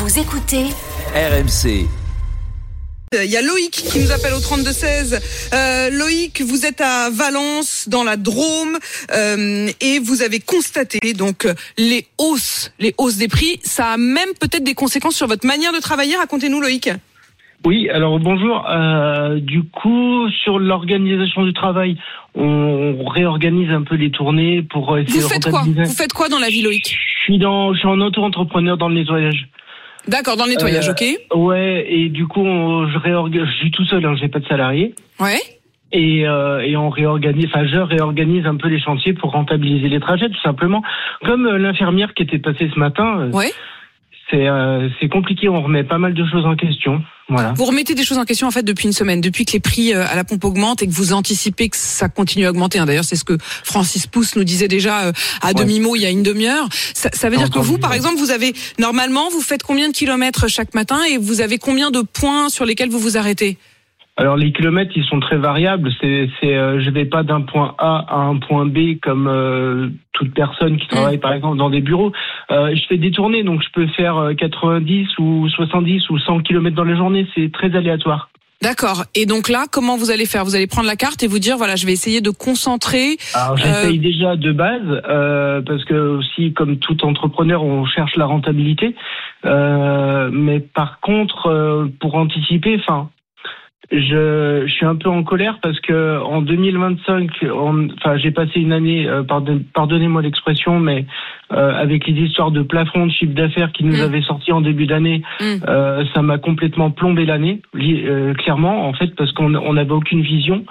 Vous écoutez RMC. Il y a Loïc qui nous appelle au 32-16. Loïc, vous êtes à Valence, dans la Drôme, et vous avez constaté donc les hausses des prix. Ça a même peut-être des conséquences sur votre manière de travailler. Racontez-nous, Loïc. Oui, alors bonjour. Du coup, sur l'organisation du travail, on réorganise un peu les tournées pour essayer de rentabiliser. Vous faites quoi dans la vie, Loïc ? Je suis en auto-entrepreneur dans le nettoyage. D'accord, dans le nettoyage, ok. Ouais, et du coup, je suis tout seul, j'ai pas de salarié. Ouais. Et on réorganise, je réorganise un peu les chantiers pour rentabiliser les trajets, tout simplement. Comme l'infirmière qui était passée ce matin. Ouais. C'est compliqué, on remet pas mal de choses en question. Voilà. Vous remettez des choses en question en fait depuis une semaine, depuis que les prix à la pompe augmentent et que vous anticipez que ça continue à augmenter. D'ailleurs, c'est ce que Francis Pousse nous disait déjà à demi-mot il y a une demi-heure. Ça veut dire que vous, par exemple, vous faites combien de kilomètres chaque matin et vous avez combien de points sur lesquels vous vous arrêtez ? Alors les kilomètres, ils sont très variables. Je vais pas d'un point A à un point B comme toute personne qui travaille par exemple dans des bureaux. Je fais des tournées, donc je peux faire 90 ou 70 ou 100 kilomètres dans la journée. C'est très aléatoire. D'accord. Et donc là, comment vous allez faire ? Vous allez prendre la carte et vous dire, voilà, je vais essayer de concentrer. Alors j'essaye déjà de base, parce que aussi, comme tout entrepreneur, on cherche la rentabilité. Mais par contre, pour anticiper, je suis un peu en colère parce que en 2025, j'ai passé une année, pardonnez-moi l'expression, mais avec les histoires de plafond de chiffre d'affaires qui nous avaient sorti en début d'année, ça m'a complètement plombé l'année, clairement, en fait, parce qu'on n'avait aucune vision.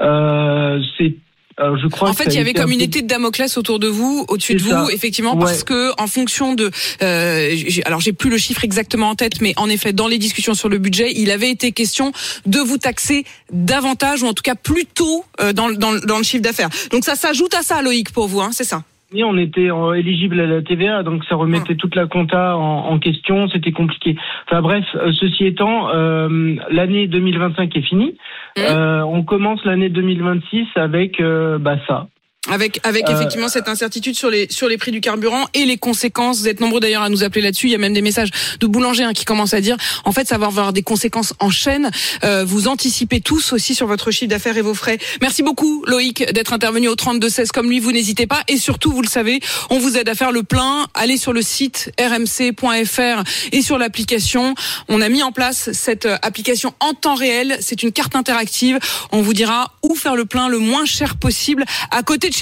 Je crois en fait, il y avait comme une épée de Damoclès autour de vous, au-dessus de vous, effectivement, parce que en fonction de, alors j'ai plus le chiffre exactement en tête, mais en effet, dans les discussions sur le budget, il avait été question de vous taxer davantage, ou en tout cas plus tôt dans le chiffre d'affaires. Donc ça s'ajoute à ça, Loïc, pour vous, c'est ça. Oui, on était éligible à la TVA, donc ça remettait toute la compta en question, c'était compliqué. Enfin bref, ceci étant, l'année 2025 est finie. On commence l'année 2026 avec ça. Avec effectivement cette incertitude sur les prix du carburant et les conséquences. Vous êtes nombreux d'ailleurs à nous appeler là-dessus. Il y a même des messages de boulangers qui commencent à dire, en fait, ça va avoir des conséquences en chaîne. Vous anticipez tous aussi sur votre chiffre d'affaires et vos frais. Merci beaucoup, Loïc, d'être intervenu au 32-16 comme lui. Vous n'hésitez pas. Et surtout, vous le savez, on vous aide à faire le plein. Allez sur le site rmc.fr et sur l'application. On a mis en place cette application en temps réel. C'est une carte interactive. On vous dira où faire le plein le moins cher possible à côté de